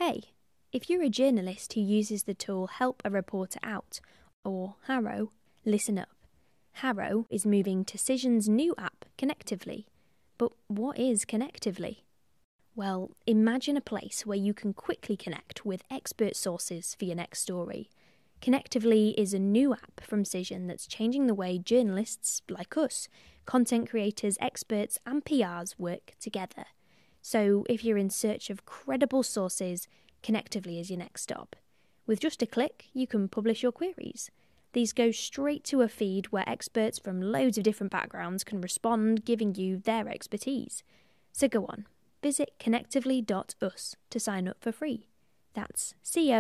Hey, if you're a journalist who uses the tool Help a Reporter Out, or Harrow, listen up. Harrow is moving to Cision's new app, Connectively. But what is Connectively? Well, imagine a place where you can quickly connect with expert sources for your next story. Connectively is a new app from Cision that's changing the way journalists, like us, content creators, experts and PRs work together. So if you're in search of credible sources, Connectively is your next stop. With just a click, you can publish your queries. These go straight to a feed where experts from loads of different backgrounds can respond, giving you their expertise. So go on, visit connectively.us to sign up for free. That's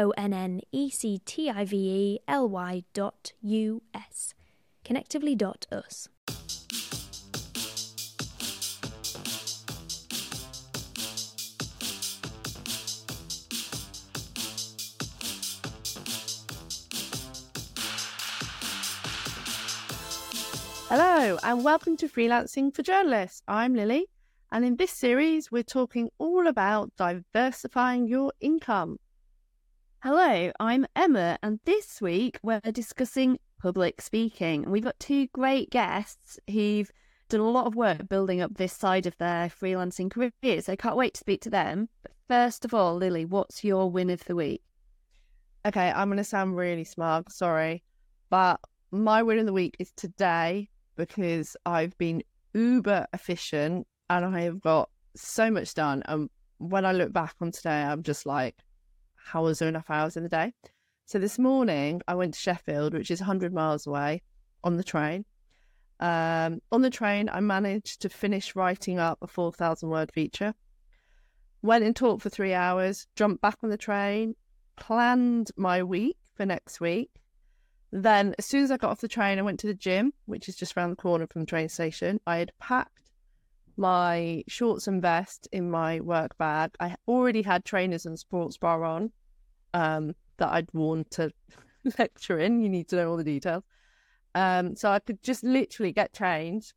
connectively.us. Connectively.us. Hello and welcome to Freelancing for Journalists. I'm Lily, and in this series we're talking all about diversifying your income. Hello, I'm Emma, and this week we're discussing public speaking. We've got two great guests who've done a lot of work building up this side of their freelancing career, so I can't wait to speak to them. But first of all, Lily, what's your win of the week? Okay, I'm going to sound really smug, sorry, but my win of the week is today, because I've been uber efficient and I have got so much done. And when I look back on today, I'm just like, how was there enough hours in the day? So this morning I went to Sheffield, which is 100 miles away, on the train. On the train, I managed to finish writing up a 4,000 word feature. Went and talked for 3 hours, jumped back on the train, planned my week for next week. Then, as soon as I got off the train, I went to the gym, which is just around the corner from the train station. I had packed my shorts and vest in my work bag. I already had trainers and sports bra on that I'd worn to lecture in. You need to know all the details. So I could just literally get changed,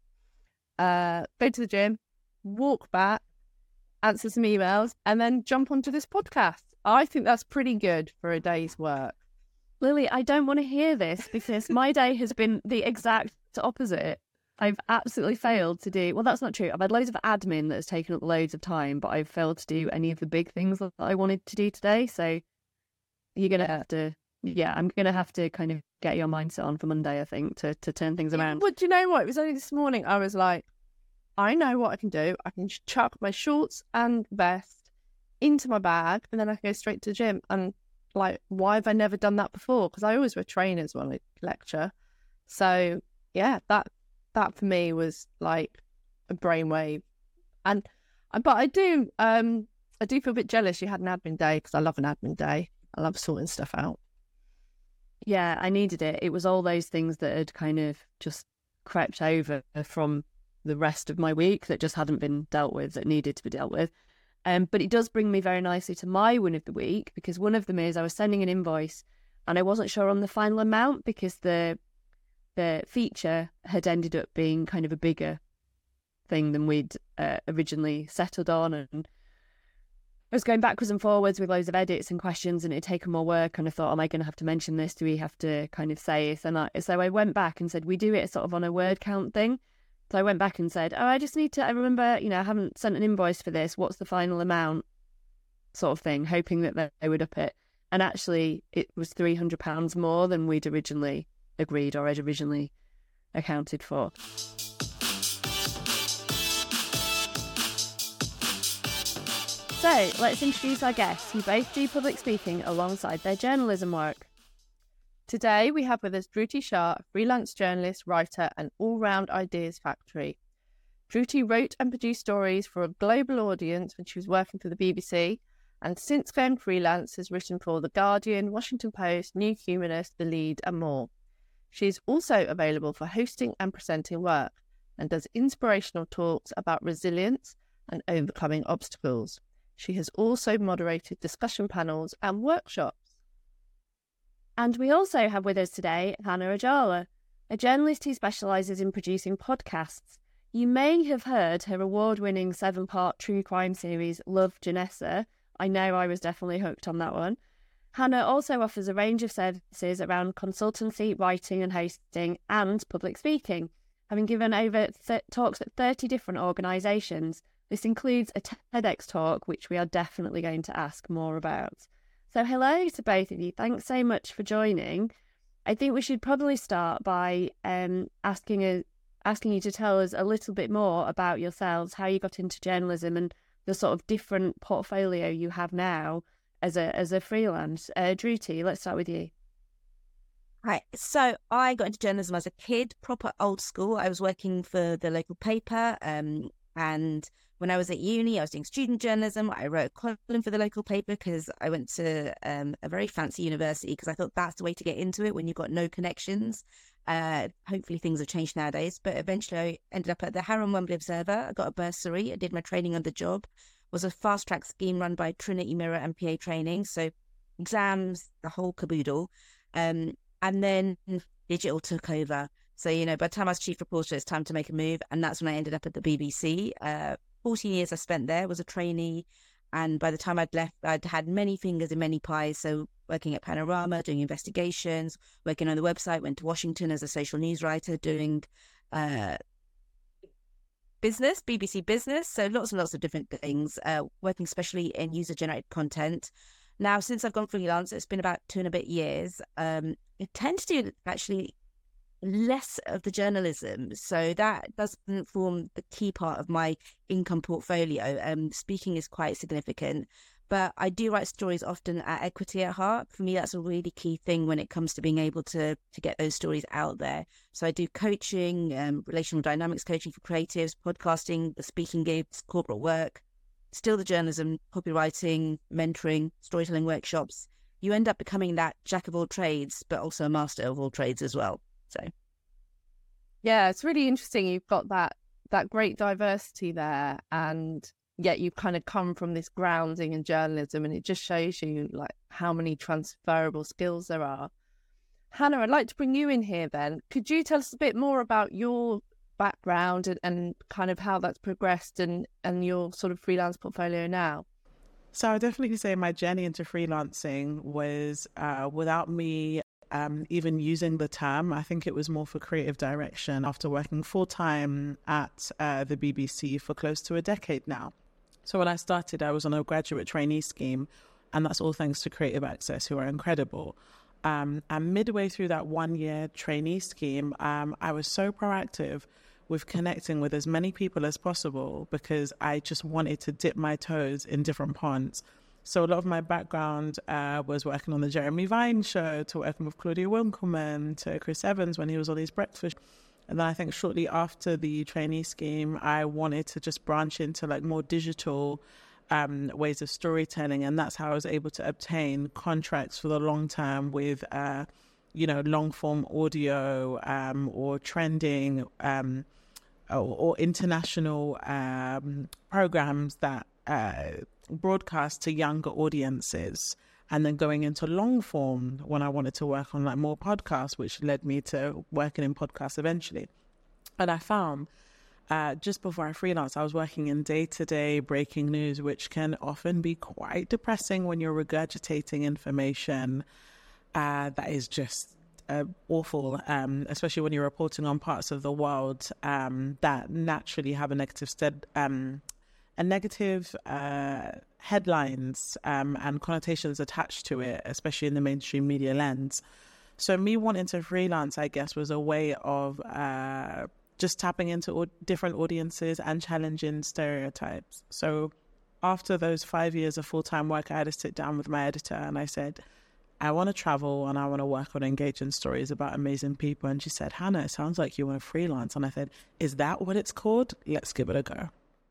go to the gym, walk back, answer some emails, and then jump onto this podcast. I think that's pretty good for a day's work. Lily, I don't want to hear this because my day has been the exact opposite. I've absolutely failed to do... Well, that's not true. I've had loads of admin that has taken up loads of time, but I've failed to do any of the big things that I wanted to do today. So you're going to have to... Yeah, I'm going to have to kind of get your mindset on for Monday, I think, to turn things around. Well, do you know what? It was only this morning I was like, I know what I can do. I can chuck my shorts and vest into my bag and then I can go straight to the gym. And like, why have I never done that before? Because I always wear trainers when I lecture. So yeah, that for me was like a brainwave. But I do feel a bit jealous you had an admin day, because I love an admin day. I love sorting stuff out. Yeah, I needed it. It was all those things that had kind of just crept over from the rest of my week that just hadn't been dealt with, that needed to be dealt with. But it does bring me very nicely to my win of the week, because one of them is I was sending an invoice and I wasn't sure on the final amount because the feature had ended up being kind of a bigger thing than we'd originally settled on. And I was going backwards and forwards with loads of edits and questions, and it had taken more work. And I thought, am I going to have to mention this? Do we have to kind of say this? And so I went back and said, we do it sort of on a word count thing. So I went back and said, I remember, I haven't sent an invoice for this. What's the final amount? Sort of thing, hoping that they would up it. And actually, it was £300 more than we'd originally agreed or had originally accounted for. So let's introduce our guests who both do public speaking alongside their journalism work. Today, we have with us Dhruti Shah, a freelance journalist, writer, and all-round ideas factory. Dhruti wrote and produced stories for a global audience when she was working for the BBC, and since going freelance has written for The Guardian, Washington Post, New Humanist, The Lead, and more. She is also available for hosting and presenting work, and does inspirational talks about resilience and overcoming obstacles. She has also moderated discussion panels and workshops. And we also have with us today Hannah Ajala, a journalist who specialises in producing podcasts. You may have heard her award-winning 7-part true crime series, Love, Janessa, I know I was definitely hooked on that one. Hannah also offers a range of services around consultancy, writing and hosting, and public speaking, having given over talks at 30 different organisations. This includes a TEDx talk, which we are definitely going to ask more about. So hello to both of you. Thanks so much for joining. I think we should probably start by asking you to tell us a little bit more about yourselves, how you got into journalism and the sort of different portfolio you have now as a freelance. Dhruti, let's start with you. Right, so I got into journalism as a kid, proper old school. I was working for the local paper, and when I was at uni, I was doing student journalism. I wrote a column for the local paper because I went to a very fancy university because I thought that's the way to get into it when you've got no connections. Hopefully things have changed nowadays, but eventually I ended up at the Harrow and Wembley Observer. I got a bursary. I did my training on the job. It was a fast track scheme run by Trinity Mirror and PA Training. So exams, the whole caboodle. And then digital took over. So, by the time I was chief reporter, it's time to make a move. And that's when I ended up at the BBC. 14 years I spent there, was a trainee. And by the time I'd left, I'd had many fingers in many pies. So working at Panorama, doing investigations, working on the website, went to Washington as a social news writer, doing business, BBC Business. So lots and lots of different things, working especially in user-generated content. Now, since I've gone freelance, it's been about 2 and a bit years. I tend to do actually less of the journalism, so that doesn't form the key part of my income portfolio. Speaking is quite significant, but I do write stories often at equity at heart. For me, that's a really key thing when it comes to being able to get those stories out there. So I do coaching, relational dynamics coaching for creatives, podcasting, the speaking gigs, corporate work, still the journalism, copywriting, mentoring, storytelling workshops. You end up becoming that jack of all trades, but also a master of all trades as well. So, yeah, it's really interesting. You've got that great diversity there, and yet you've kind of come from this grounding in journalism, and it just shows you like how many transferable skills there are. Hannah, I'd like to bring you in here then. Could you tell us a bit more about your background and kind of how that's progressed and your sort of freelance portfolio now? So I definitely say my journey into freelancing was without me even using the term. I think it was more for creative direction after working full-time at the BBC for close to a decade now. So when I started, I was on a graduate trainee scheme, and that's all thanks to Creative Access, who are incredible. And midway through that 1-year trainee scheme, I was so proactive with connecting with as many people as possible because I just wanted to dip my toes in different ponds. So a lot of my background was working on the Jeremy Vine show, to working with Claudia Winkleman, to Chris Evans when he was on his breakfast. And then I think shortly after the trainee scheme, I wanted to just branch into like more digital ways of storytelling. And that's how I was able to obtain contracts for the long term with, long form audio or trending or international programs that broadcast to younger audiences, and then going into long form when I wanted to work on like more podcasts, which led me to working in podcasts eventually. And I found just before I freelanced, I was working in day-to-day breaking news, which can often be quite depressing when you're regurgitating information that is just awful, especially when you're reporting on parts of the world that naturally have a negative headlines and connotations attached to it, especially in the mainstream media lens. So me wanting to freelance, I guess, was a way of just tapping into different audiences and challenging stereotypes. So after those 5 years of full-time work, I had to sit down with my editor and I said, I want to travel and I want to work on engaging stories about amazing people. And she said, Hannah, it sounds like you want to freelance. And I said, is that what it's called? Let's give it a go.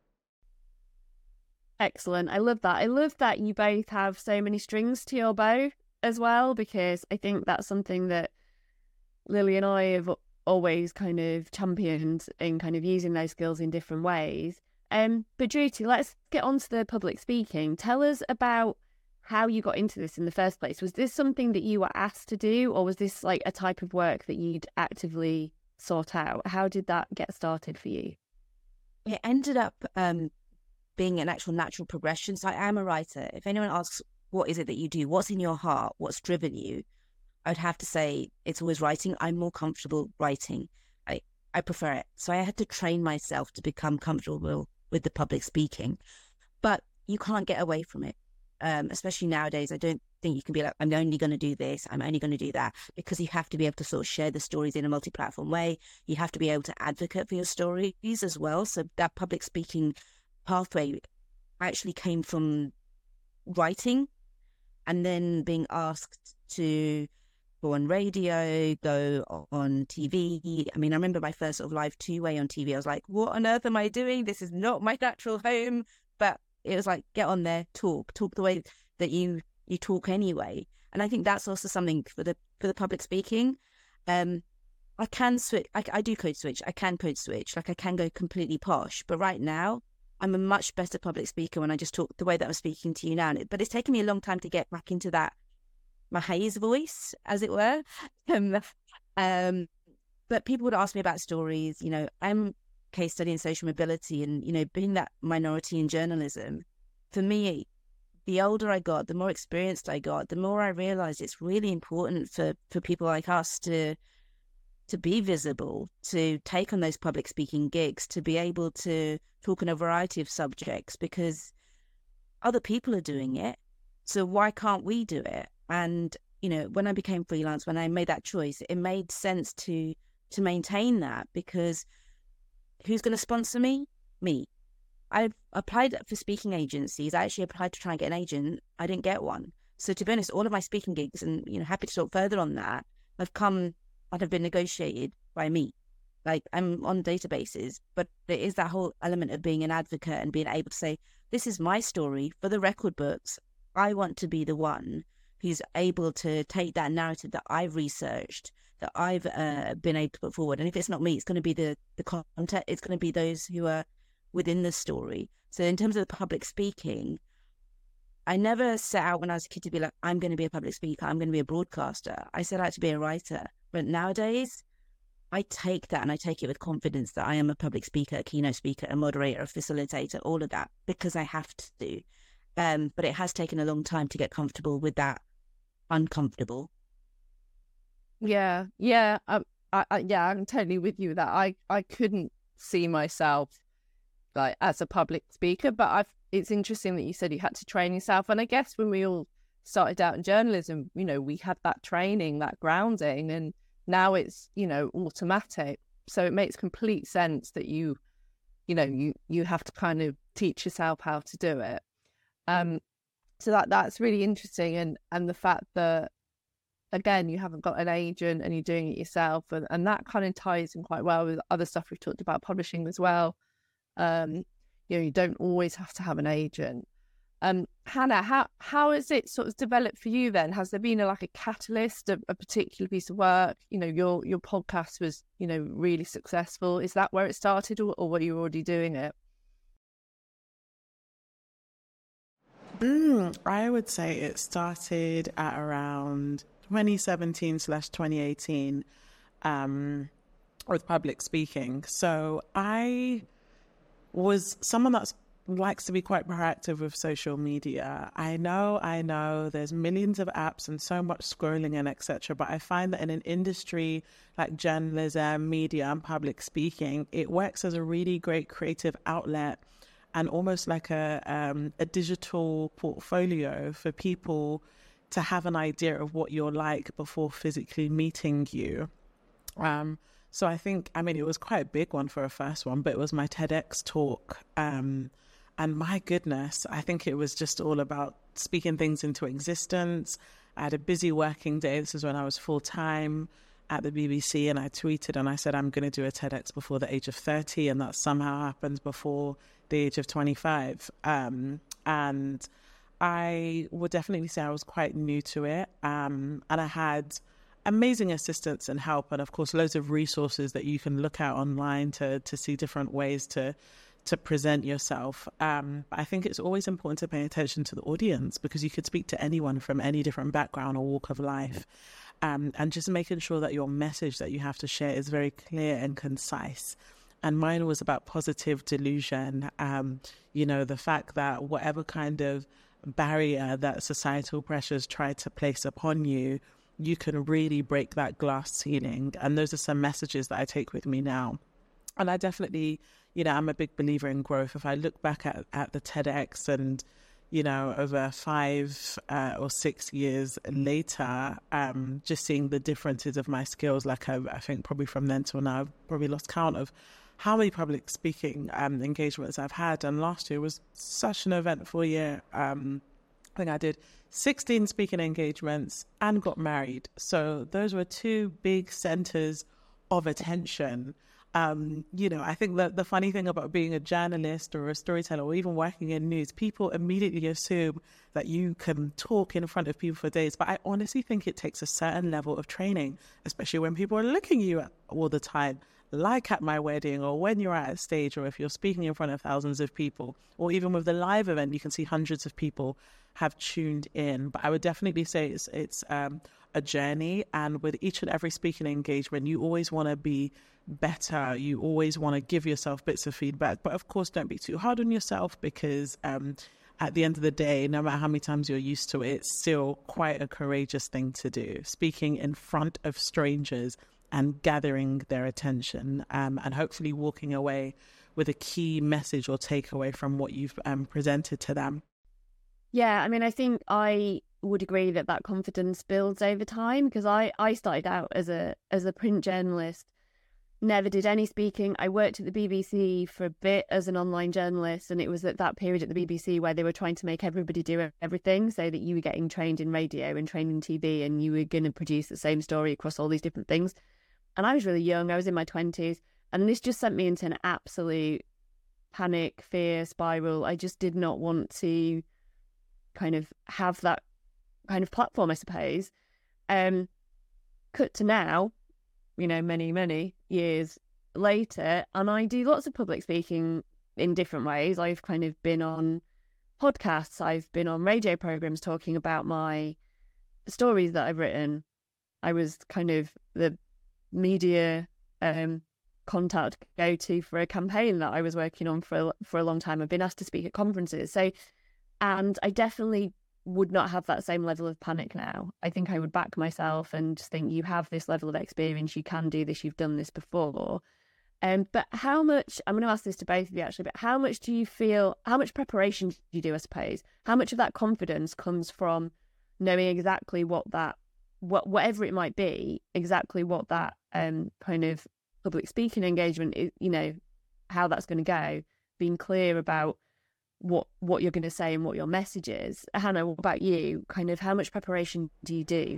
Excellent. I love that. I love that you both have so many strings to your bow as well, because I think that's something that Lily and I have always kind of championed in kind of using those skills in different ways. But Dhruti, let's get on to the public speaking. Tell us about how you got into this in the first place. Was this something that you were asked to do, or was this like a type of work that you'd actively sought out? How did that get started for you? It ended up being an actual natural progression. So I am a writer. If anyone asks, what is it that you do? What's in your heart? What's driven you? I'd have to say it's always writing. I'm more comfortable writing. I prefer it. So I had to train myself to become comfortable with the public speaking. But you can't get away from it. Especially nowadays, I don't think you can be like, I'm only going to do this, I'm only going to do that, because you have to be able to sort of share the stories in a multi-platform way. You have to be able to advocate for your stories as well. So that public speaking pathway actually came from writing and then being asked to go on radio, go on TV. I mean, I remember my first sort of live two-way on TV. I was like, what on earth am I doing? This is not my natural home. But it was like, get on there, talk the way that you talk anyway. And I think that's also something for the public speaking. I can switch. I do code switch. I can code switch. Like I can go completely posh. But right now, I'm a much better public speaker when I just talk the way that I'm speaking to you now. But it's taken me a long time to get back into that, my Hayes voice, as it were. But people would ask me about stories. You know, I'm case study in social mobility, and you know, being that minority in journalism, for me, the older I got, the more experienced I got, the more I realized it's really important for people like us to be visible, to take on those public speaking gigs, to be able to talk on a variety of subjects, because other people are doing it, so why can't we do it? And you know, when I became freelance, when I made that choice, it made sense to maintain that, because who's going to sponsor me? Me. I applied for speaking agencies. I actually applied to try and get an agent. I didn't get one. So to be honest, all of my speaking gigs, and you know, happy to talk further on that, have been negotiated by me. Like I'm on databases, but it is that whole element of being an advocate and being able to say, this is my story for the record books. I want to be the one who's able to take that narrative that I've researched, that I've been able to put forward. And if it's not me, it's going to be the content. It's going to be those who are within the story. So in terms of the public speaking, I never set out when I was a kid to be like, I'm going to be a public speaker, I'm going to be a broadcaster. I set out to be a writer. But nowadays, I take that and I take it with confidence that I am a public speaker, a keynote speaker, a moderator, a facilitator, all of that, because I have to. But it has taken a long time to get comfortable with that uncomfortable. Yeah, I'm totally with you that I couldn't see myself like as a public speaker, but it's interesting that you said you had to train yourself. And I guess when we all started out in journalism, you know, we had that training, that grounding, and now it's, you know, automatic. So it makes complete sense that you have to kind of teach yourself how to do it. So that's really interesting, and the fact that, again, you haven't got an agent and you're doing it yourself, and that kind of ties in quite well with other stuff we've talked about publishing as well. You know, you don't always have to have an agent. Hannah, how has it sort of developed for you then? Has there been a catalyst, a particular piece of work? You know, your podcast was, you know, really successful. Is that where it started, or were you already doing it? I would say it started at around 2017/2018 with public speaking. So I was someone that likes to be quite proactive with social media. I know there's millions of apps and so much scrolling and etc. But I find that in an industry like journalism, media and public speaking, it works as a really great creative outlet and almost like a digital portfolio for people to have an idea of what you're like before physically meeting you. So I think, it was quite a big one for a first one, but it was my TEDx talk. And my goodness, I think it was just all about speaking things into existence. I had a busy working day. This is when I was full-time at the BBC, and I tweeted and I said, I'm going to do a TEDx before the age of 30, and that somehow happens before the age of 25. And I would definitely say I was quite new to it. And I had amazing assistance and help, and of course loads of resources that you can look at online to see different ways to present yourself. I think it's always important to pay attention to the audience, because you could speak to anyone from any different background or walk of life. And just making sure that your message that you have to share is very clear and concise. And mine was about positive delusion. The fact that whatever kind of barrier that societal pressures try to place upon you, you can really break that glass ceiling. And those are some messages that I take with me now. And I definitely, I'm a big believer in growth. If I look back at the TEDx and, over 5 or 6 years later, just seeing the differences of my skills, like I think probably from then till now, I've probably lost count of how many public speaking engagements I've had. And last year was such an eventful year. I think I did 16 speaking engagements and got married. So those were 2 big centers of attention. I think that the funny thing about being a journalist or a storyteller or even working in news, people immediately assume that you can talk in front of people for days. But I honestly think it takes a certain level of training, especially when people are looking at you all the time, like at my wedding or when you're at a stage or if you're speaking in front of thousands of people, or even with the live event, you can see hundreds of people have tuned in. But I would definitely say it's a journey. And with each and every speaking engagement, you always want to be better. You always want to give yourself bits of feedback. But of course, don't be too hard on yourself, because at the end of the day, no matter how many times you're used to it, it's still quite a courageous thing to do. Speaking in front of strangers and gathering their attention, and hopefully walking away with a key message or takeaway from what you've presented to them. Yeah, I mean, I think I would agree that confidence builds over time, because I started out as a print journalist, never did any speaking. I worked at the BBC for a bit as an online journalist, and it was at that period at the BBC where they were trying to make everybody do everything, so that you were getting trained in radio and trained in TV, and you were going to produce the same story across all these different things. And I was really young, I was in my 20s, and this just sent me into an absolute panic, fear spiral. I just did not want to kind of have that kind of platform, I suppose. Cut to now, many, many years later, and I do lots of public speaking in different ways. I've kind of been on podcasts, I've been on radio programs talking about my stories that I've written. I was kind of the media contact go-to for a campaign that I was working on for a long time. I've been asked to speak at conferences. And I definitely would not have that same level of panic now. I think I would back myself and just think, you have this level of experience, you can do this, you've done this before. But how much, I'm going to ask this to both of you actually, but how much preparation do you do, I suppose? How much of that confidence comes from knowing exactly whatever it might be, exactly what that kind of public speaking engagement is, how that's going to go, being clear about what you're going to say and what your message is. Hannah, what about you? Kind of how much preparation do you do?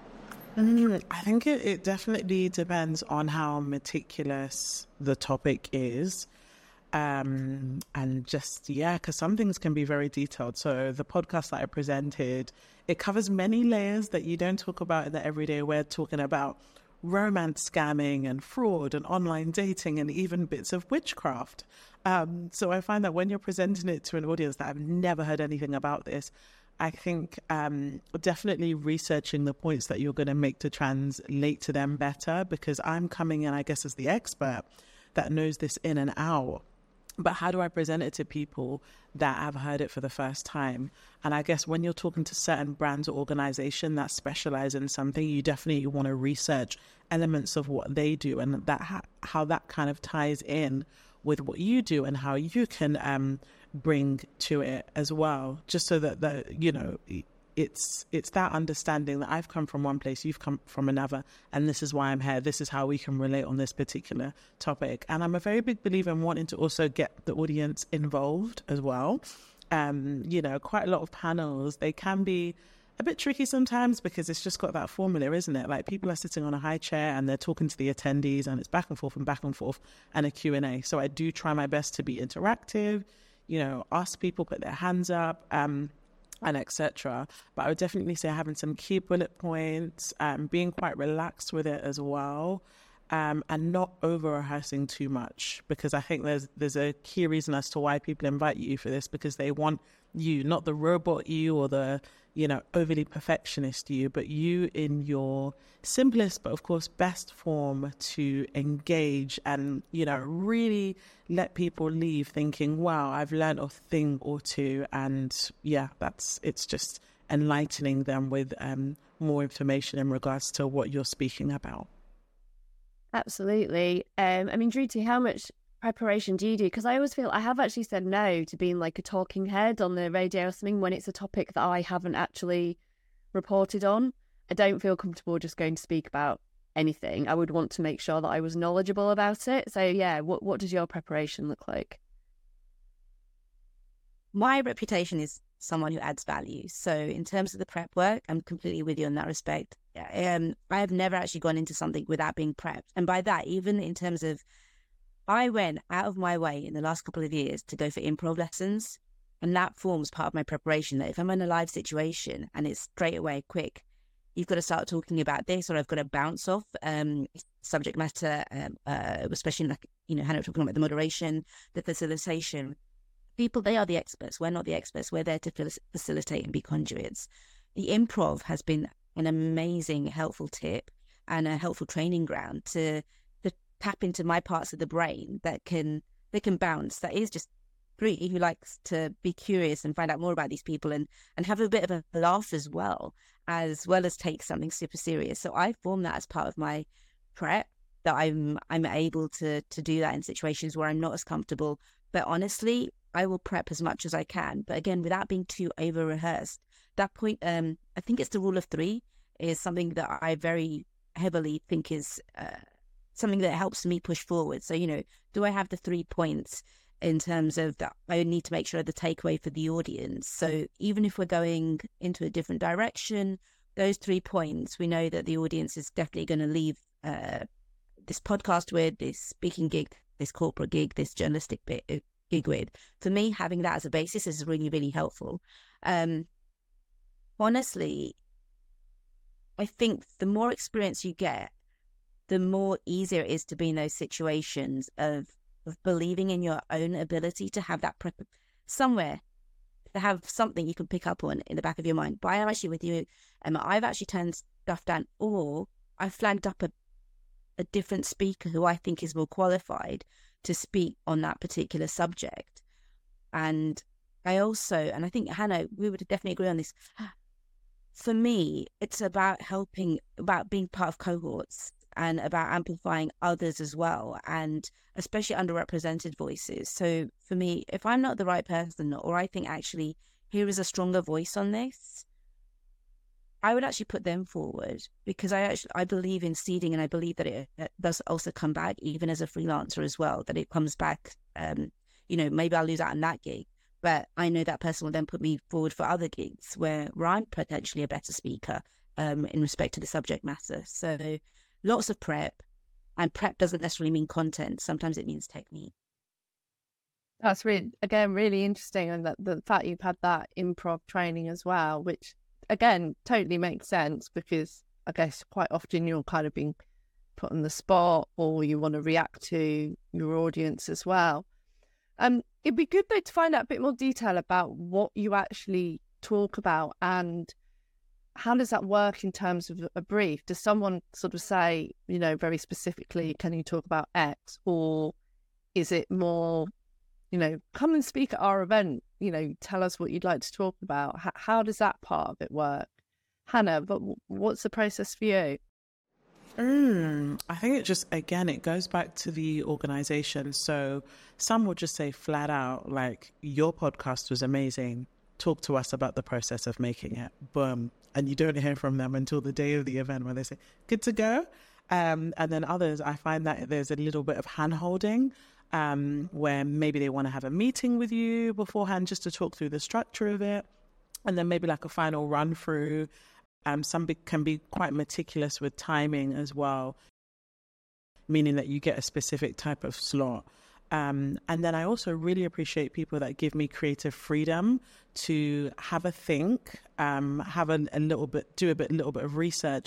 I think it definitely depends on how meticulous the topic is. And just, because some things can be very detailed. So the podcast that I presented, it covers many layers that you don't talk about in the everyday. We're talking about romance scamming and fraud and online dating and even bits of witchcraft. So I find that when you're presenting it to an audience that have never heard anything about this, I think definitely researching the points that you're going to make to translate to them better, because I'm coming in, I guess, as the expert that knows this in and out. But how do I present it to people that have heard it for the first time? And I guess when you're talking to certain brands or organization that specialize in something, you definitely want to research elements of what they do and that how that kind of ties in with what you do and how you can bring to it as well, just so that it's that understanding that I've come from one place, you've come from another, and this is why I'm here. This is how we can relate on this particular topic. And I'm a very big believer in wanting to also get the audience involved as well. Quite a lot of panels, they can be a bit tricky sometimes because it's just got that formula, isn't it? Like people are sitting on a high chair and they're talking to the attendees and it's back and forth and a Q&A. So I do try my best to be interactive, ask people, put their hands up, and etc. But I would definitely say having some key bullet points, being quite relaxed with it as well, and not over rehearsing too much, because I think there's a key reason as to why people invite you for this, because they want you, not the robot you or the, overly perfectionist you, but you in your simplest, but of course best form to engage and, really let people leave thinking, wow, I've learned a thing or two. And yeah, it's just enlightening them with more information in regards to what you're speaking about. Absolutely. Dhruti, how much preparation do you do? Because I always feel I have actually said no to being like a talking head on the radio or something when it's a topic that I haven't actually reported on. I don't feel comfortable just going to speak about anything. I would want to make sure that I was knowledgeable about it. So yeah, what does your preparation look like? My reputation is someone who adds value. So in terms of the prep work, I'm completely with you in that respect. I have never actually gone into something without being prepped. And by that, even in terms of, I went out of my way in the last couple of years to go for improv lessons. And that forms part of my preparation, that if I'm in a live situation and it's straight away quick, you've got to start talking about this, or I've got to bounce off subject matter, especially like, Hannah talking about the moderation, the facilitation. People, they are the experts. We're not the experts. We're there to facilitate and be conduits. The improv has been an amazing, helpful tip and a helpful training ground to tap into my parts of the brain that can bounce. That is just great. Who likes to be curious and find out more about these people and have a bit of a laugh as well as take something super serious. So I form that as part of my prep, that I'm able to do that in situations where I'm not as comfortable. But honestly, I will prep as much as I can, but again, without being too over rehearsed. That point, I think it's the rule of 3 is something that I very heavily think is something that helps me push forward. So, do I have the 3 points in terms of that? I need to make sure the takeaway for the audience. So even if we're going into a different direction, those 3 points, we know that the audience is definitely going to leave this podcast with, this speaking gig, this corporate gig, this journalistic gig with. For me, having that as a basis is really, really helpful. Honestly, I think the more experience you get, the more easier it is to be in those situations of believing in your own ability to have that prep somewhere, to have something you can pick up on in the back of your mind. But I am actually with you, Emma. I've actually turned stuff down, or I've flagged up a different speaker who I think is more qualified to speak on that particular subject. And I think, Hannah, we would definitely agree on this. For me, it's about about being part of cohorts and about amplifying others as well, and especially underrepresented voices. So for me, if I'm not the right person, or I think actually here is a stronger voice on this, I would actually put them forward, because I believe in seeding, and I believe that it does also come back even as a freelancer as well, that it comes back. Maybe I'll lose out on that gig, but I know that person will then put me forward for other gigs where I'm potentially a better speaker in respect to the subject matter. So lots of prep, and prep doesn't necessarily mean content. Sometimes it means technique. That's really interesting, and that the fact you've had that improv training as well, which again totally makes sense, because I guess quite often you're kind of being put on the spot, or you want to react to your audience as well. It'd be good though to find out a bit more detail about what you actually talk about, and how does that work in terms of a brief? Does someone sort of say, very specifically, can you talk about X? Or is it more, come and speak at our event, tell us what you'd like to talk about? How does that part of it work? Hannah, but what's the process for you? I think it goes back to the organization. So some would just say flat out, like, your podcast was amazing. Talk to us about the process of making it. Boom. And you don't hear from them until the day of the event when they say, good to go. And then others, I find that there's a little bit of hand-holding where maybe they want to have a meeting with you beforehand just to talk through the structure of it. And then maybe like a final run through. Some can be quite meticulous with timing as well, meaning that you get a specific type of slot. And then I also really appreciate people that give me creative freedom to have a think, have a little bit of research,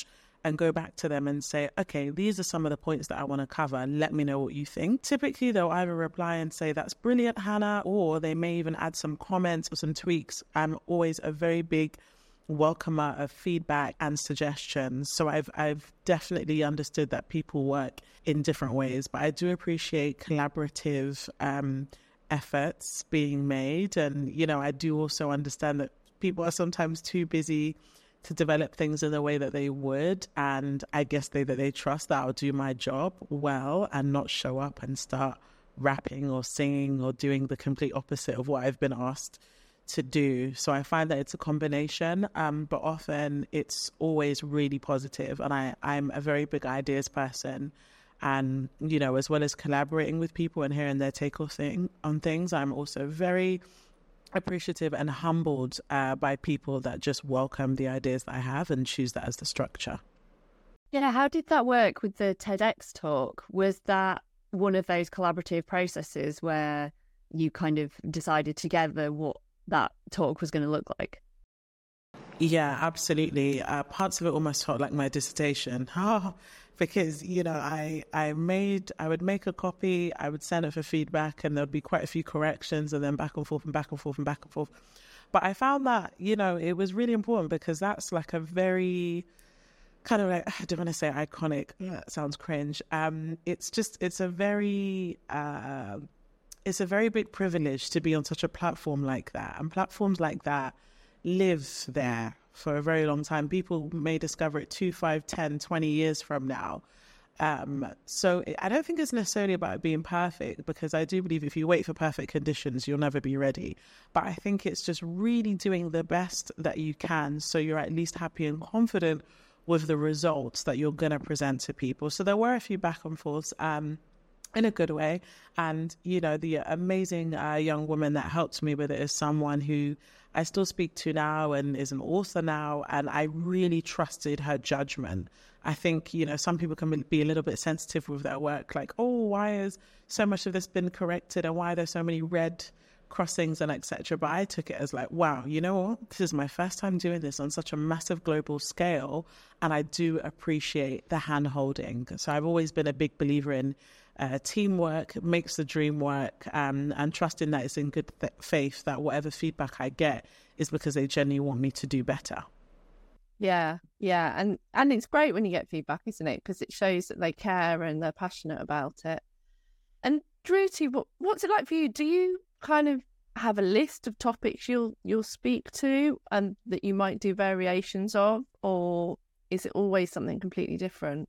and go back to them and say, okay, these are some of the points that I want to cover. Let me know what you think. Typically, they'll either reply and say, that's brilliant, Hannah, or they may even add some comments or some tweaks. I'm always a very big welcomer of feedback and suggestions. So I've definitely understood that people work in different ways, but I do appreciate collaborative efforts being made. And, you know, I do also understand that people are sometimes too busy to develop things in the way that they would. And I guess that they trust that I'll do my job well and not show up and start rapping or singing or doing the complete opposite of what I've been asked to do. So I find that it's a combination, but often it's always really positive. And I'm a very big ideas person. And, you know, as well as collaborating with people and hearing their take on things, I'm also very appreciative and humbled by people that just welcome the ideas that I have and choose that as the structure. Yeah, how did that work with the TEDx talk? Was that one of those collaborative processes where you kind of decided together what that talk was going to look like? Yeah, absolutely. Parts of it almost felt like my dissertation. Because, you know, I would make a copy, I would send it for feedback, and there'd be quite a few corrections, and then back and forth and back and forth and back and forth. But I found that, you know, it was really important because that's like a very kind of like, I don't want to say iconic, that sounds cringe. It's a very big privilege to be on such a platform like that. And platforms like that live there for a very long time. People may discover it 2, 5, 10, 20 years from now. So I don't think it's necessarily about being perfect, because I do believe if you wait for perfect conditions, you'll never be ready. But I think it's just really doing the best that you can so you're at least happy and confident with the results that you're going to present to people. So there were a few back and forths in a good way. And, you know, the amazing young woman that helped me with it is someone who I still speak to now and is an author now. And I really trusted her judgment. I think, you know, some people can be a little bit sensitive with their work, like, oh, why has so much of this been corrected and why are there so many red crossings and etc. But I took it as like, wow, you know what? This is my first time doing this on such a massive global scale. And I do appreciate the hand holding. So I've always been a big believer in teamwork makes the dream work, and trusting that it's in good faith that whatever feedback I get is because they genuinely want me to do better. Yeah. And it's great when you get feedback, isn't it? Because it shows that they care and they're passionate about it. And Dhruti, what's it like for you? Do you kind of have a list of topics you'll speak to and that you might do variations of, or is it always something completely different?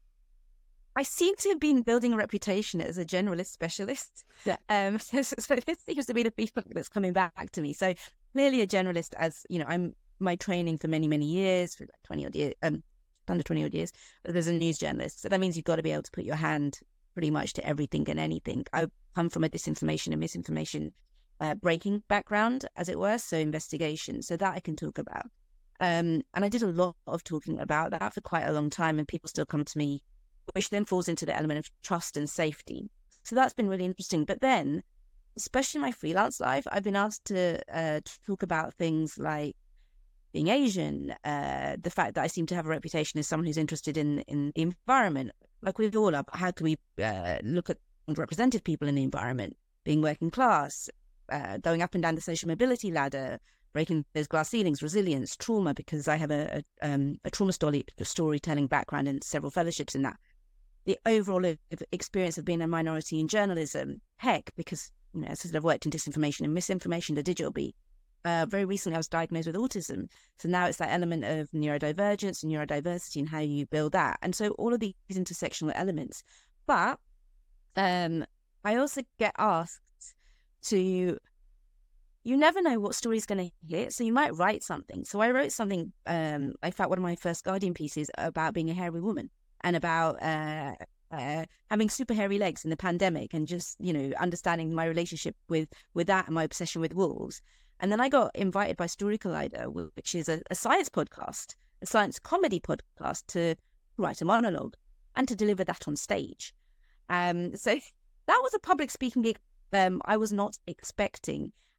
I seem to have been building a reputation as a generalist specialist. Yeah. So this seems to be the feedback that's coming back to me. So clearly a generalist, as you know, I'm my training for many, many years, for like 20 odd years, under 20 odd years, but there's a news journalist. So that means you've got to be able to put your hand pretty much to everything and anything. I come from a disinformation and misinformation breaking background, as it were, so investigation. So that I can talk about. And I did a lot of talking about that for quite a long time, and people still come to me, which then falls into the element of trust and safety. So that's been really interesting. But then, especially in my freelance life, I've been asked to talk about things like being Asian, the fact that I seem to have a reputation as someone who's interested in the environment. Like we all are, how can we look at underrepresented people in the environment, being working class, going up and down the social mobility ladder, breaking those glass ceilings, resilience, trauma, because I have a trauma storytelling background and several fellowships in that. The overall experience of being a minority in journalism, because, you know, as I said, I've worked in disinformation and misinformation, the digital beat. Very recently, I was diagnosed with autism. So now it's that element of neurodivergence and neurodiversity and how you build that. And so all of these intersectional elements. But I also get asked to, you never know what story's going to hit. So you might write something. So I wrote something, I found one of my first Guardian pieces about being a hairy woman and about having super hairy legs in the pandemic and just, you know, understanding my relationship with that and my obsession with wolves. And then I got invited by Story Collider, which is a science podcast, a science comedy podcast, to write a monologue and to deliver that on stage. So that was a public speaking gig I was not expecting.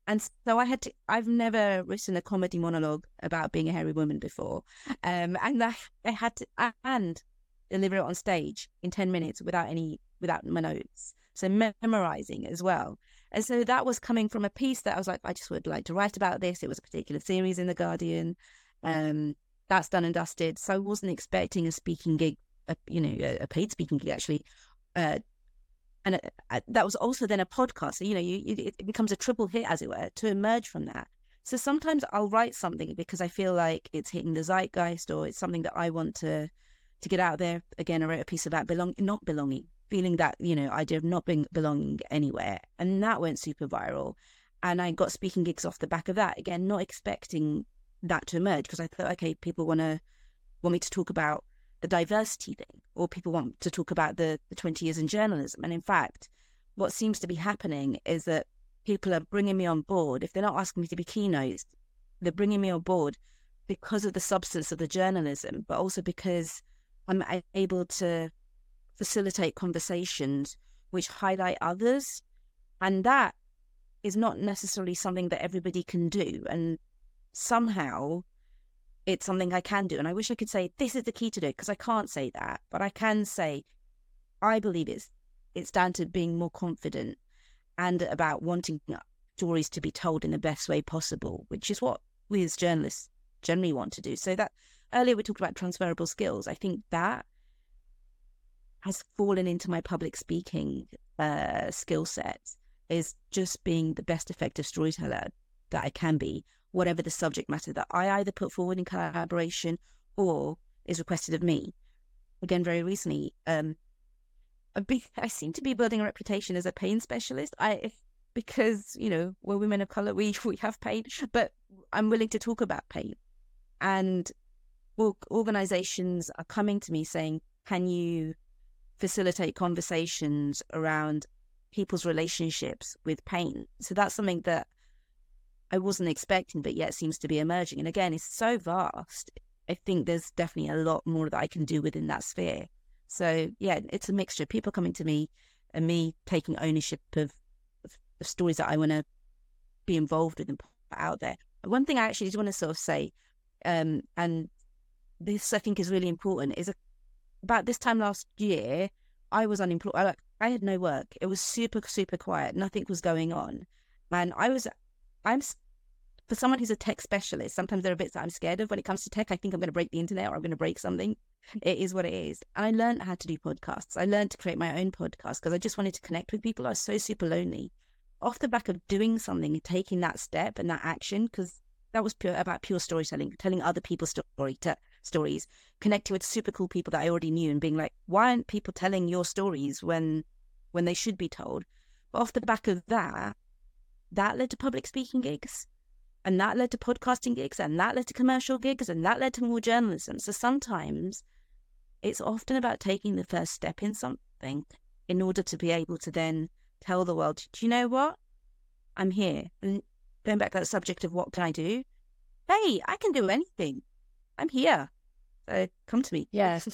And so I've never written a comedy monologue about being a hairy woman before. And I had to, and deliver it on stage in 10 minutes without my notes. So memorizing as well. And so that was coming from a piece that I was like, I just would like to write about this. It was a particular series in The Guardian. That's done and dusted. So I wasn't expecting a speaking gig, a paid speaking gig actually. And that was also then a podcast. So, it becomes a triple hit, as it were, to emerge from that. So sometimes I'll write something because I feel like it's hitting the zeitgeist, or it's something that I want to get out there. Again, I wrote a piece about not belonging, feeling that, idea of not belonging anywhere. And that went super viral. And I got speaking gigs off the back of that. Again, not expecting that to emerge, because I thought, okay, people want me to talk about the diversity thing, or people want to talk about the 20 years in journalism. And in fact, what seems to be happening is that people are bringing me on board. If they're not asking me to be keynotes, they're bringing me on board because of the substance of the journalism, but also because I'm able to facilitate conversations which highlight others. And that is not necessarily something that everybody can do. And somehow it's something I can do. And I wish I could say, this is the key to do it, because I can't say that. But I can say, I believe it's down to being more confident and about wanting stories to be told in the best way possible, which is what we as journalists generally want to do. So that earlier we talked about transferable skills. I think that has fallen into my public speaking skill set, is just being the best effective storyteller that I can be, whatever the subject matter that I either put forward in collaboration or is requested of me. Again, very recently, I seem to be building a reputation as a pain specialist. Because we're women of color, we have pain, but I'm willing to talk about pain. And organizations are coming to me saying, can you facilitate conversations around people's relationships with pain? So that's something that I wasn't expecting, but yet seems to be emerging. And again, it's so vast. I think there's definitely a lot more that I can do within that sphere. So yeah, it's a mixture. People coming to me and me taking ownership of stories that I want to be involved with and put out there. One thing I actually just want to sort of say, and this I think is really important, is about this time last year, I was unemployed. I had no work. It was super, super quiet. Nothing was going on. And for someone who's a tech specialist, sometimes there are bits that I'm scared of when it comes to tech. I think I'm going to break the internet, or I'm going to break something. It is what it is. And I learned how to do podcasts. I learned to create my own podcast because I just wanted to connect with people. I was so super lonely. Off the back of doing something, taking that step and that action, because that was about pure storytelling, telling other people's stories, connecting with super cool people that I already knew and being like, why aren't people telling your stories when they should be told? But off the back of that led to public speaking gigs, and that led to podcasting gigs, and that led to commercial gigs, and that led to more journalism. So sometimes it's often about taking the first step in something in order to be able to then tell the world, do you know what? I'm here. And going back to that subject of what can I do? Hey, I can do anything. I'm here. So come to me. Yes.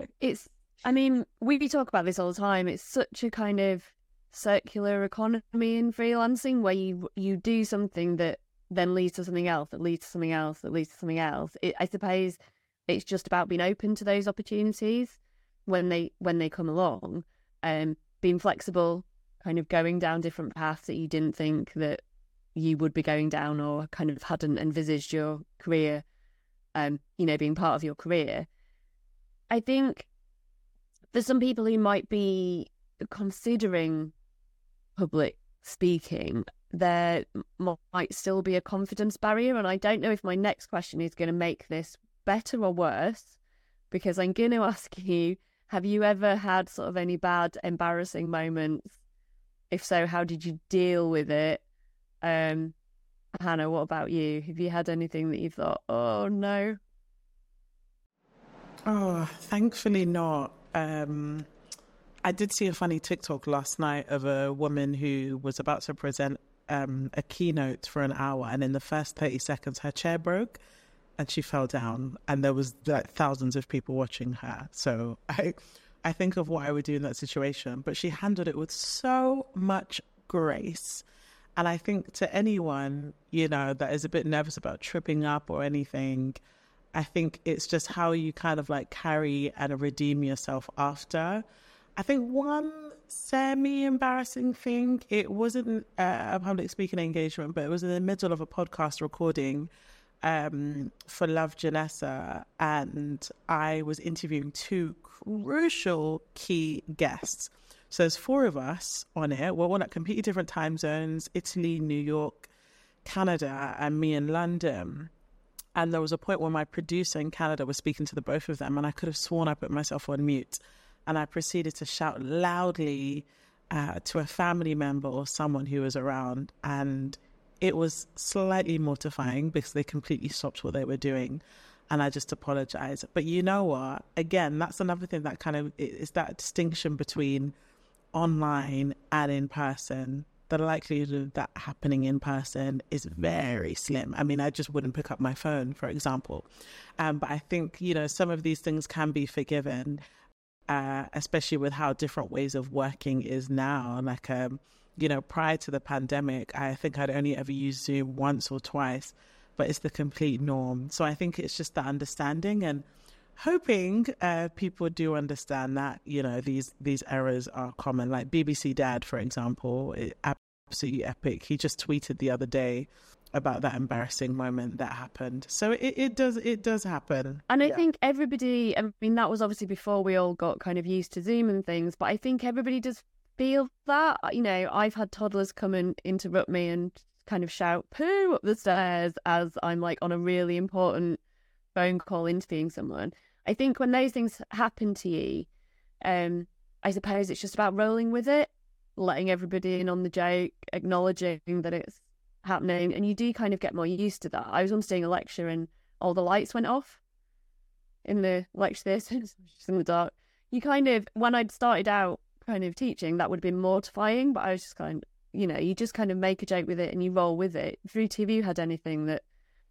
We talk about this all the time. It's such a kind of circular economy in freelancing, where you do something that then leads to something else, that leads to something else, that leads to something else. I suppose it's just about being open to those opportunities when they come along, being flexible, kind of going down different paths that you didn't think that you would be going down, or kind of hadn't envisaged your career, being part of your career. I think for some people who might be considering public speaking, there might still be a confidence barrier. And I don't know if my next question is going to make this better or worse, because I'm going to ask you, have you ever had sort of any bad, embarrassing moments? If so, how did you deal with it? Hannah, what about you? Have you had anything that you thought, oh no? Oh, thankfully not. I did see a funny TikTok last night of a woman who was about to present a keynote for an hour, and in the first 30 seconds her chair broke and she fell down, and there was like thousands of people watching her. So I think of what I would do in that situation, but she handled it with so much grace. And I think to anyone, you know, that is a bit nervous about tripping up or anything, I think it's just how you kind of like carry and redeem yourself after. I think one semi-embarrassing thing, it wasn't a public speaking engagement, but it was in the middle of a podcast recording for Love Janessa, and I was interviewing two crucial key guests. So there's four of us on it. We're all at completely different time zones: Italy, New York, Canada, and me in London. And there was a point where my producer in Canada was speaking to the both of them, and I could have sworn I put myself on mute. And I proceeded to shout loudly to a family member or someone who was around. And it was slightly mortifying because they completely stopped what they were doing. And I just apologized. But you know what? Again, that's another thing that kind of is that distinction between online and in person. The likelihood of that happening in person is very slim. I mean, I just wouldn't pick up my phone, for example. But I think, you know, some of these things can be forgiven, especially with how different ways of working is now. Like, you know, prior to the pandemic, I think I'd only ever used Zoom once or twice, but it's the complete norm. So I think it's just the understanding and hoping people do understand that, you know, these errors are common. Like BBC Dad, for example, absolutely epic. He just tweeted the other day about that embarrassing moment that happened. So it does happen. And I think everybody, I mean, that was obviously before we all got kind of used to Zoom and things, but I think everybody does feel that. You know, I've had toddlers come and interrupt me and kind of shout poo up the stairs as I'm like on a really important phone call interviewing someone. I think when those things happen to you, I suppose it's just about rolling with it, letting everybody in on the joke, acknowledging that it's happening, and you do kind of get more used to that. I was once doing a lecture and all the lights went off in the lecture theatre, just in the dark. You kind of, when I'd started out kind of teaching, that would have been mortifying, but I was just kind of, you know, you just kind of make a joke with it and you roll with it. Ruth, have you had anything that...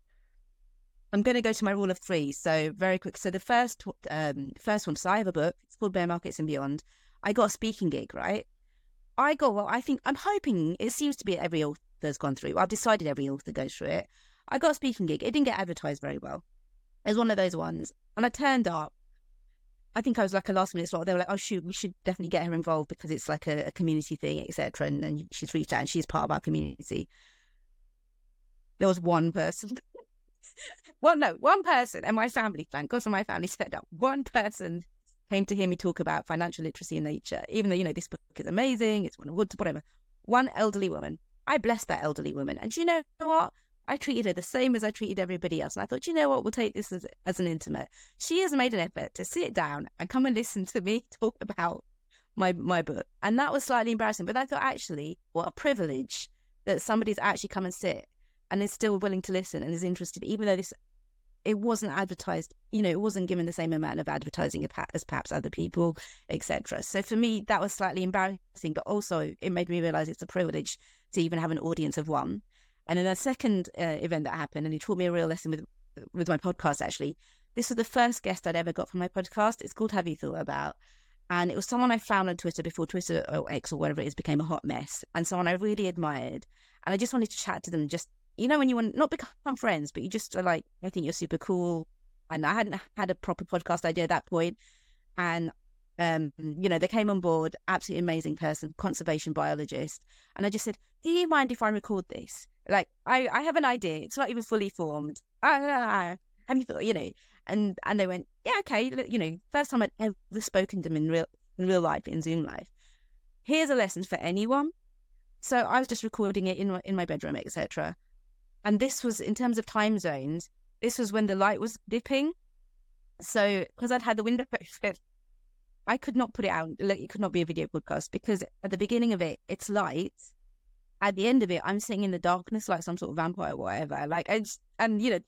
I'm going to go to my rule of three. So very quick. So the first one, so I have a book. It's called Bear Markets and Beyond. I got a speaking gig, right? I'm hoping, it seems to be every author's gone through. I've decided every author goes through it. I got a speaking gig. It didn't get advertised very well. It was one of those ones. And I turned up. I think I was like a last minute slot. They were like, oh, shoot, we should definitely get her involved because it's like a community thing, etc. And she's reached out and she's part of our community. There was one person. One person, and my family, thank God for my family, set up. One person came to hear me talk about financial literacy in nature, even though, you know, this book is amazing, it's won awards, whatever. One elderly woman. I blessed that elderly woman. And you know what? I treated her the same as I treated everybody else. And I thought, you know what? We'll take this as an intimate. She has made an effort to sit down and come and listen to me talk about my book. And that was slightly embarrassing. But I thought, actually, what a privilege that somebody's actually come and sit and is still willing to listen and is interested, even though it wasn't advertised, you know, it wasn't given the same amount of advertising as perhaps other people, etc. So for me, that was slightly embarrassing, but also it made me realise it's a privilege to even have an audience of one. And then a second event that happened, and it taught me a real lesson with my podcast, actually. This was the first guest I'd ever got for my podcast. It's called Have You Thought About? And it was someone I found on Twitter before Twitter or X or whatever it is became a hot mess, and someone I really admired. And I just wanted to chat to them, just, you know, when you want not become friends, but you just are like, I think you're super cool. And I hadn't had a proper podcast idea at that point. And, you know, they came on board, absolutely amazing person, conservation biologist. And I just said, do you mind if I record this? Like, I have an idea. It's not even fully formed. Have you thought, you know? And they went, yeah, okay. You know, first time I'd ever spoken to them in real life, in Zoom life. Here's a lesson for anyone. So I was just recording it in my bedroom, etc. And this was, in terms of time zones, this was when the light was dipping. So, because I'd had the window open, I could not put it out. Like, it could not be a video podcast because at the beginning of it, it's light. At the end of it, I'm sitting in the darkness like some sort of vampire or whatever. Like, and you know,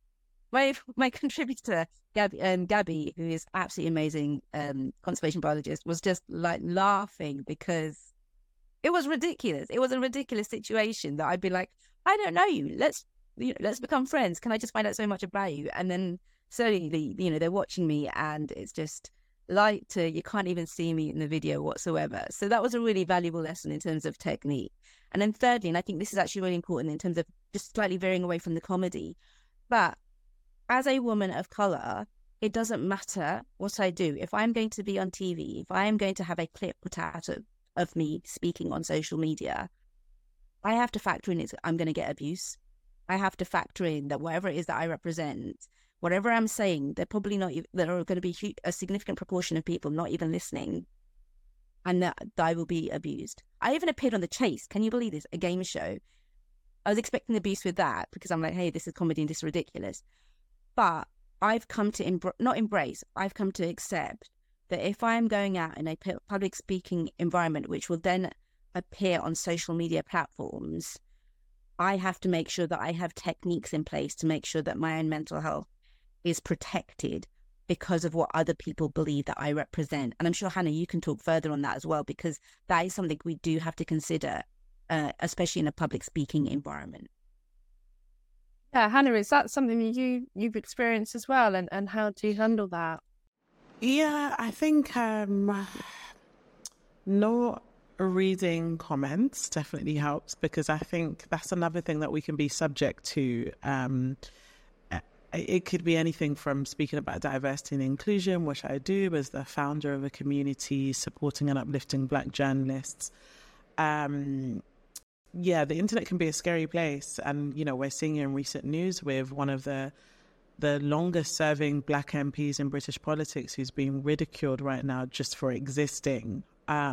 my contributor, Gabby, who is absolutely amazing, conservation biologist, was just like laughing because it was ridiculous. It was a ridiculous situation that I'd be like, I don't know you. Let's become friends. Can I just find out so much about you? And then slowly, you know, they're watching me, and it's just light to you can't even see me in the video whatsoever. So that was a really valuable lesson in terms of technique. And then thirdly, and I think this is actually really important in terms of just slightly veering away from the comedy, but as a woman of colour, it doesn't matter what I do. If I'm going to be on TV, if I am going to have a clip put out of me speaking on social media, I have to factor in I'm going to get abuse. I have to factor in that whatever it is that I represent, whatever I'm saying, there are going to be a significant proportion of people not even listening, and that I will be abused. I even appeared on The Chase. Can you believe this? A game show. I was expecting abuse with that because I'm like, hey, this is comedy and this is ridiculous. But I've come to I've come to accept that if I'm going out in a public speaking environment, which will then appear on social media platforms, I have to make sure that I have techniques in place to make sure that my own mental health is protected because of what other people believe that I represent. And I'm sure, Hannah, you can talk further on that as well, because that is something we do have to consider, especially in a public speaking environment. Yeah, Hannah, is that something you've experienced as well? And how do you handle that? Yeah, I think not reading comments definitely helps, because I think that's another thing that we can be subject to. It could be anything from speaking about diversity and inclusion, which I do as the founder of a community supporting and uplifting Black journalists. Yeah, the internet can be a scary place. And, you know, we're seeing in recent news with one of the longest serving Black MPs in British politics who's being ridiculed right now just for existing.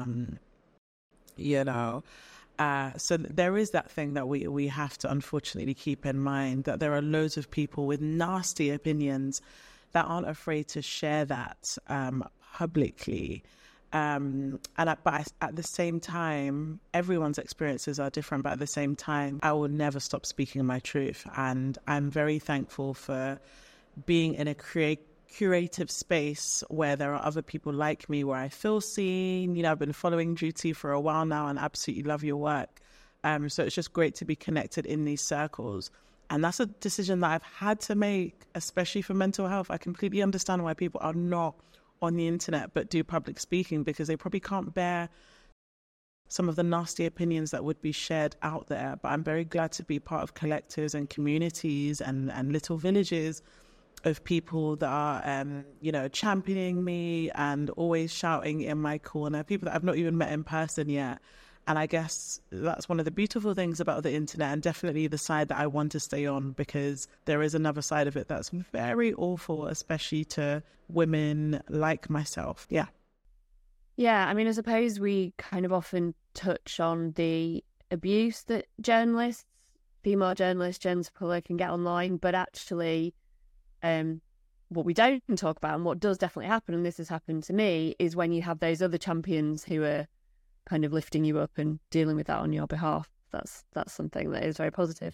You know, so there is that thing that we have to unfortunately keep in mind, that there are loads of people with nasty opinions that aren't afraid to share that publicly. But at the same time, everyone's experiences are different, but at the same time, I will never stop speaking my truth. And I'm very thankful for being in a curative space where there are other people like me, where I feel seen. You know, I've been following Duty for a while now and absolutely love your work. So it's just great to be connected in these circles. And that's a decision that I've had to make, especially for mental health. I completely understand why people are not on the internet but do public speaking, because they probably can't bear some of the nasty opinions that would be shared out there. But I'm very glad to be part of collectives and communities and little villages of people that are, you know, championing me and always shouting in my corner, people that I've not even met in person yet. And I guess that's one of the beautiful things about the internet, and definitely the side that I want to stay on, because there is another side of it that's very awful, especially to women like myself. Yeah. Yeah, I mean, I suppose we kind of often touch on the abuse that journalists, female journalists, journalists of colour can get online, but actually what we don't talk about, and what does definitely happen, and this has happened to me, is when you have those other champions who are kind of lifting you up and dealing with that on your behalf. That's something that is very positive.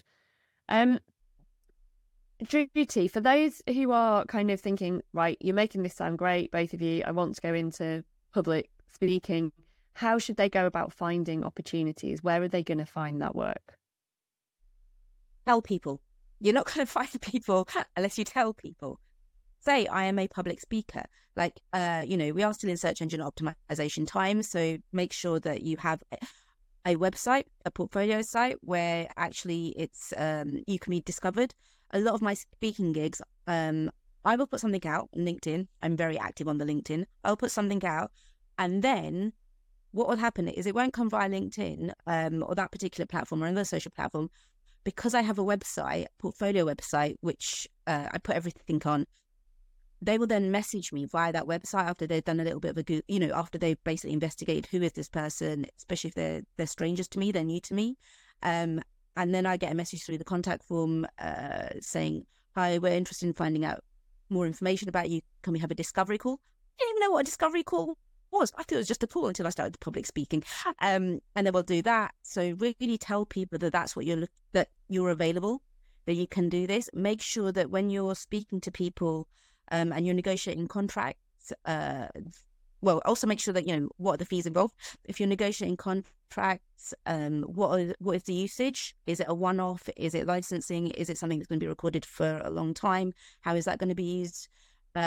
Duty, for those who are kind of thinking, right, you're making this sound great, both of you, I want to go into public speaking, how should they go about finding opportunities? Where are they going to find that work? Tell people. You're not going to find people unless you tell people. Say, I am a public speaker. Like, you know, we are still in search engine optimization time, so make sure that you have a website, a portfolio site where actually it's you can be discovered. A lot of my speaking gigs, I will put something out on LinkedIn. I'm very active on the LinkedIn. I'll put something out, and then what will happen is it won't come via LinkedIn or that particular platform or another social platform, because I have a website, portfolio website, which I put everything on. They will then message me via that website after they've done a little bit of after they've basically investigated who is this person, especially if they're strangers to me, they're new to me. And then I get a message through the contact form saying, hi, we're interested in finding out more information about you. Can we have a discovery call? I didn't even know what a discovery call was. I thought it was just a call until I started public speaking. And then we'll do that. So really tell people that that's what that you're available, that you can do this. Make sure that when you're speaking to people, and you're negotiating contracts, also make sure that, you know, what are the fees involved? If you're negotiating contracts, what is the usage? Is it a one-off? Is it licensing? Is it something that's going to be recorded for a long time? How is that going to be used?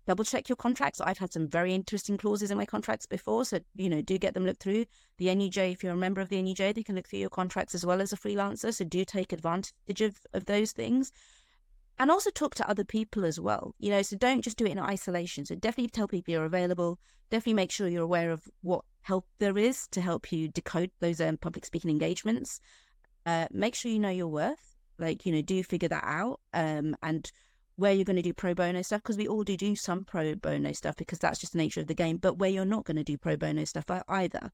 double check your contracts. I've had some very interesting clauses in my contracts before, so do get them looked through. The NUJ, if you're a member of the NUJ, they can look through your contracts as well as a freelancer, so do take advantage of those things. And also talk to other people as well, so don't just do it in isolation. So definitely tell people you're available. Definitely make sure you're aware of what help there is to help you decode those public speaking engagements. Make sure you know your worth. Do figure that out. And where you're going to do pro bono stuff, because we all do some pro bono stuff because that's just the nature of the game, but where you're not going to do pro bono stuff either.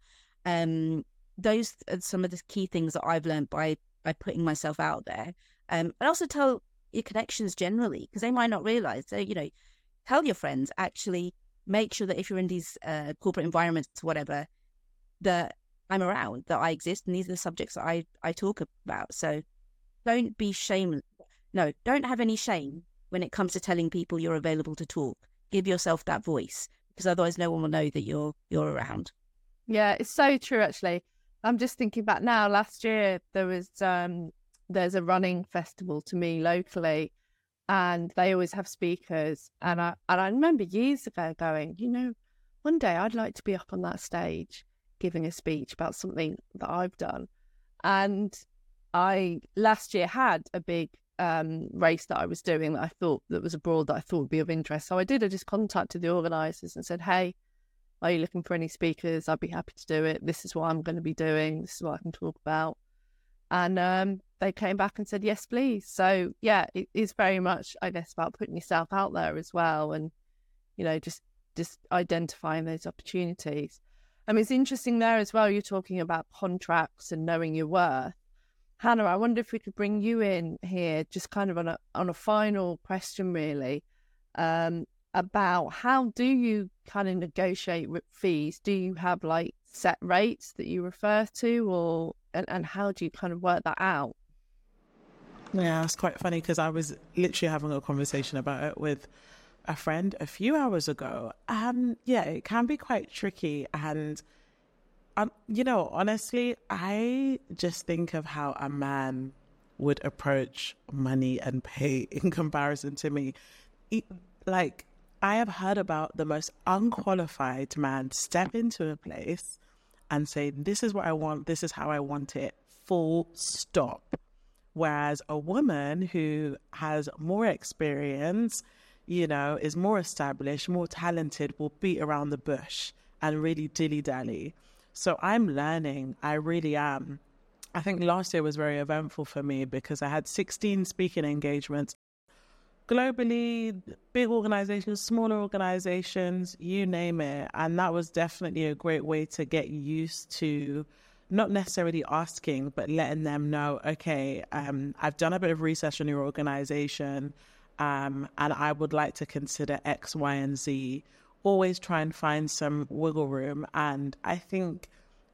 Those are some of the key things that I've learned by putting myself out there. And also tell your connections generally, because they might not realize. So, tell your friends, actually make sure that if you're in these corporate environments, whatever, that I'm around, that I exist, and these are the subjects that I talk about. So don't be shameless. No, don't have any shame when it comes to telling people you're available to talk. Give yourself that voice, because otherwise no one will know that you're around. Yeah, it's so true, actually. I'm just thinking back now, last year there was there's a running festival to me locally, and they always have speakers. And I remember years ago going, one day I'd like to be up on that stage giving a speech about something that I've done. And I last year had a big race that I was doing that I thought that was abroad that I thought would be of interest. So I just contacted the organisers and said, hey, are you looking for any speakers? I'd be happy to do it. This is what I'm going to be doing. This is what I can talk about. And they came back and said, yes, please. So, yeah, it is very much, I guess, about putting yourself out there as well and, just identifying those opportunities. I mean, it's interesting there as well. You're talking about contracts and knowing your worth. Hannah, I wonder if we could bring you in here just kind of on a final question, really, about how do you kind of negotiate fees? Do you have set rates that you refer to, and how do you kind of work that out? Yeah, it's quite funny because I was literally having a conversation about it with a friend a few hours ago. Yeah, it can be quite tricky. And, honestly, I just think of how a man would approach money and pay in comparison to me. I have heard about the most unqualified man step into a place and say, this is what I want, this is how I want it, full stop. Whereas a woman who has more experience, is more established, more talented, will beat around the bush and really dilly-dally. So I'm learning, I really am. I think last year was very eventful for me because I had 16 speaking engagements globally, big organizations, smaller organizations, you name it. And that was definitely a great way to get used to not necessarily asking, but letting them know, okay, I've done a bit of research on your organization, and I would like to consider X, Y, and Z. Always try and find some wiggle room. And I think,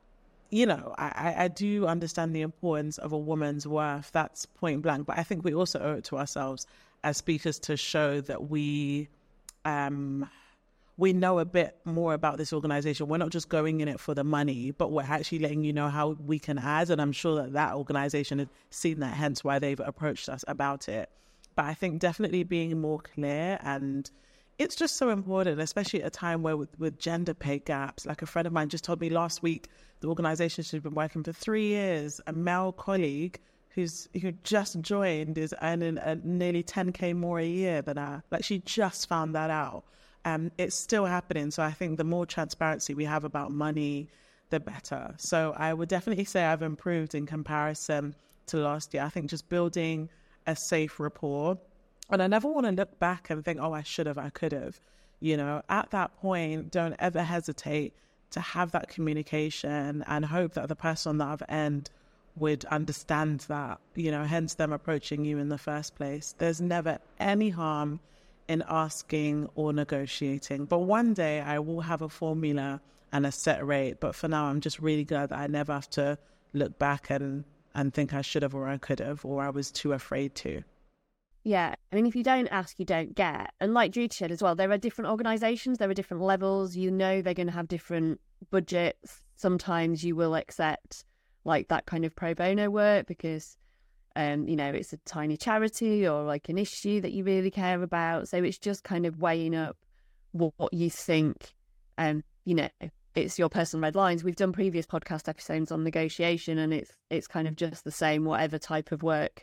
I do understand the importance of a woman's worth. That's point blank. But I think we also owe it to ourselves as speakers to show that we know a bit more about this organization. We're not just going in it for the money, but we're actually letting you know how we can add. And I'm sure that organization has seen that, hence why they've approached us about it. But I think definitely being more clear, and it's just so important, especially at a time where with gender pay gaps. Like a friend of mine just told me last week, the organization she's been working for 3 years, a male colleague who just joined is earning nearly 10K more a year than her. Like, she just found that out. It's still happening. So I think the more transparency we have about money, the better. So I would definitely say I've improved in comparison to last year. I think just building a safe rapport. And I never want to look back and think, oh, I should have, I could have. At that point, don't ever hesitate to have that communication and hope that the person on the other end would understand that, hence them approaching you in the first place. There's never any harm in asking or negotiating. But one day I will have a formula and a set rate. But for now, I'm just really glad that I never have to look back and think I should have or I could have, or I was too afraid to. Yeah, I mean, if you don't ask, you don't get. And like Judy said as well, there are different organisations, there are different levels. They're going to have different budgets. Sometimes you will accept that kind of pro bono work because, it's a tiny charity or an issue that you really care about. So it's just kind of weighing up what you think, you know, it's your personal red lines. We've done previous podcast episodes on negotiation, and it's kind of just the same, whatever type of work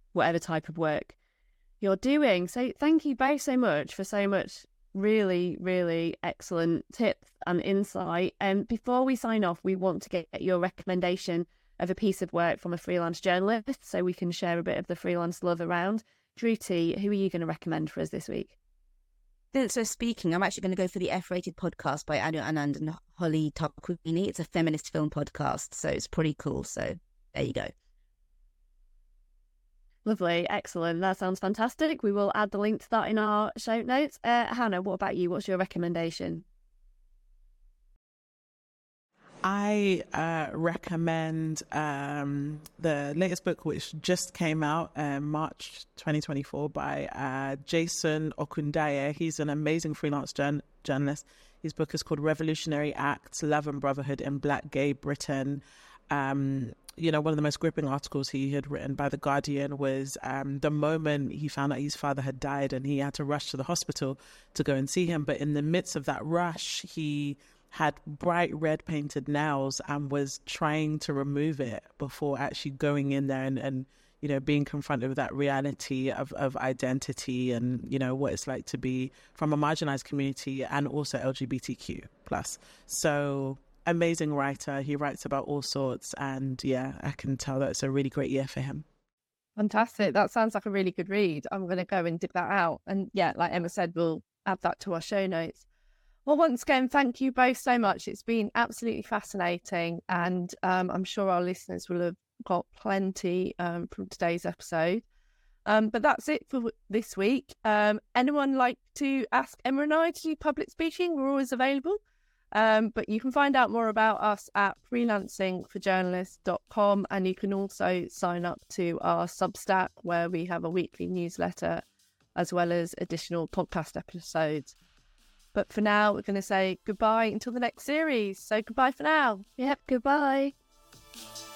you're doing. So thank you both so much for so much really, really excellent tips and insight. And before we sign off, we want to get your recommendation of a piece of work from a freelance journalist so we can share a bit of the freelance love around. Dhruti, who are you going to recommend for us this week? So speaking, I'm actually going to go for the F-Rated podcast by Anu Anand and Holly Tarquini. It's a feminist film podcast, so it's pretty cool. So there you go. Lovely, excellent. That sounds fantastic. We will add the link to that in our show notes. Hannah, what about you? What's your recommendation? I recommend the latest book, which just came out March 2024 by Jason Okundaye. He's an amazing freelance journalist. His book is called Revolutionary Acts, Love and Brotherhood in Black Gay Britain. You know, one of the most gripping articles he had written by The Guardian was the moment he found out his father had died and he had to rush to the hospital to go and see him. But in the midst of that rush, he had bright red painted nails and was trying to remove it before actually going in there and you know, being confronted with that reality of identity and, you know, what it's like to be from a marginalized community and also LGBTQ plus. So amazing writer. He writes about all sorts, and yeah, I can tell that it's a really great year for him. Fantastic. That sounds like a really good read. I'm going to go and dig that out. And yeah, like Emma said, we'll add that to our show notes. Well, once again, thank you both so much. It's been absolutely fascinating, and I'm sure our listeners will have got plenty from today's episode. But that's it for this week. Anyone like to ask Emma and I to do public speaking? We're always available. But you can find out more about us at freelancingforjournalists.com, and you can also sign up to our Substack, where we have a weekly newsletter as well as additional podcast episodes. But for now, we're going to say goodbye until the next series. So goodbye for now. Yep, goodbye.